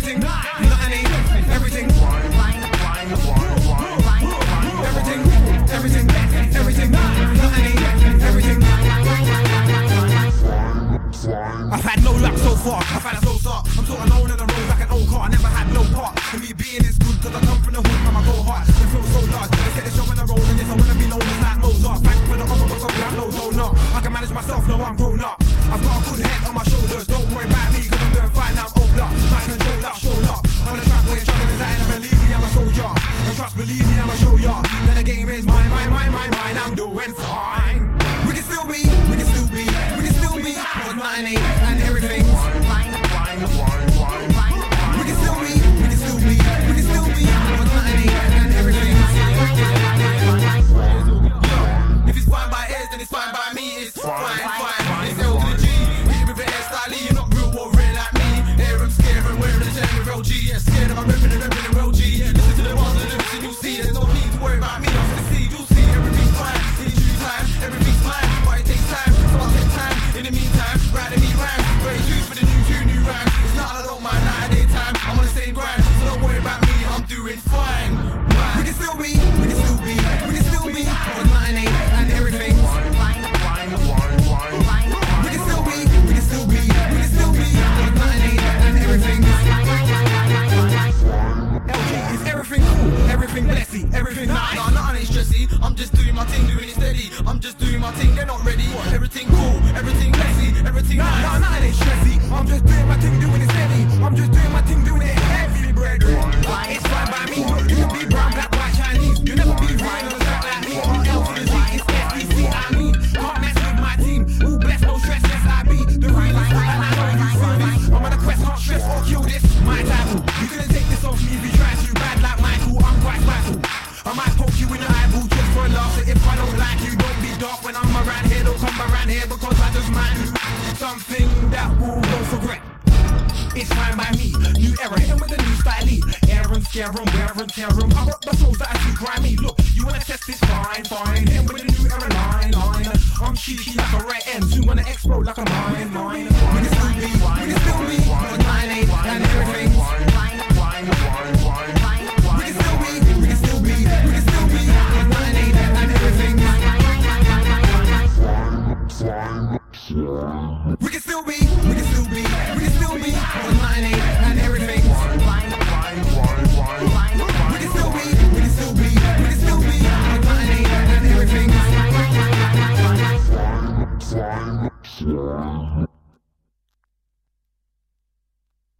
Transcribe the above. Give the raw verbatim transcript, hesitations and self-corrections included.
everything, nothing ain't everything. Everything, everything, everything, nothing ain't everything. I've had no luck so far, I've had a slow start. I'm sort of known on the road like an old car, I never had no part. And me being this good, cause I come from the hood, and I go hard. It feels so large, let's get the show on the road. And yes, I wanna be known as like Mozart. Thank for the offer, but some black loads, no, not. I can manage myself, no, I'm grown up. I've got a good head on my shoulders, don't worry about me, cause I'm doing fine, I'm old up. I control up, show up. On the track where you're struggling, I and believe me, I'm a soldier. And trust, believe me, I'm a show ya. Then the game is mine, mine, mine, mine, mine, I'm doing fine. We can still be, we can still be, we can still be, but nothing ain't, and everything's fine, fine, fine, fine. We can still be, we can still be, we can still be, but nothing ain't, and everything's if it's fine by ears, then it's fine by me, it's fine, fine. It's L to the G, hit it with an airstyle, you're not real or real like me. Here I'm scared and wearing the chain with real G, yeah, scared of my ripping and ripping and real G. Yeah, listen to the ones and lyrics and you'll see, there's no need to worry about me, I'm gonna see, you'll see, everything's fine. In due time, everything's fine, but it takes time, so I'll take time. In the meantime, writing me rhymes, very juice for the new two new rhymes. It's not, I don't mind, night and daytime, I'm on the same grind, so don't worry about me, I'm doing fine. We can still be, we can still be, we can still be, but nothing ain't, and everything's fine, fine, fine, fine. We can still be, we can still be, we can still be, but nothing ain't, and everything's L G, is everything cool, everything blessy, everything nice. Nah, nothing ain't stressy, I'm just doing my thing, doing it steady. I'm just doing my thing, they're not ready. Everything cool, everything messy, everything nice. Nah, nothing ain't stressy, I'm just doing my thing, doing it steady. I'm just doing my thing, doing it heavy, brethren. It's fine by me, you can be brown, black, white, Chinese. You'll never be right on the track like me. I'm L to the G, it's S D C, I mean. Can't mess with my team, all blessed, no stress, yes I be. The realest, and I know you feel this. I'm on a quest, can't stress or kill this. My title, you couldn't take this off me if you try to. Bad like Michael, I'm quite vital. I might poke you in the eyeball just for a laugh. So if I don't like you, don't be dark when I'm around here. Don't come around here because I just might do something that will go for regret. It's fine by me, new era, hit 'em with a new style. Air and scare 'em, wear and tear 'em. I rock the souls that are too grimy. Look, you wanna test this? Fine, fine. Hit 'em with a new era line, line. I'm cheeky like a right end, soon wanna explode like a mine, mine. We can still be, we can still be, but nine eight and everything's fine, fine, fine, fine. We can still be, we can still be, we can still be, but nine eight and everything's we can still be, we can still be, we can still be, but nine eight and everything's fine, fine, fine, fine. We can still be, we can still be, we can still be, but nine eight and everything's fine, fine, fine.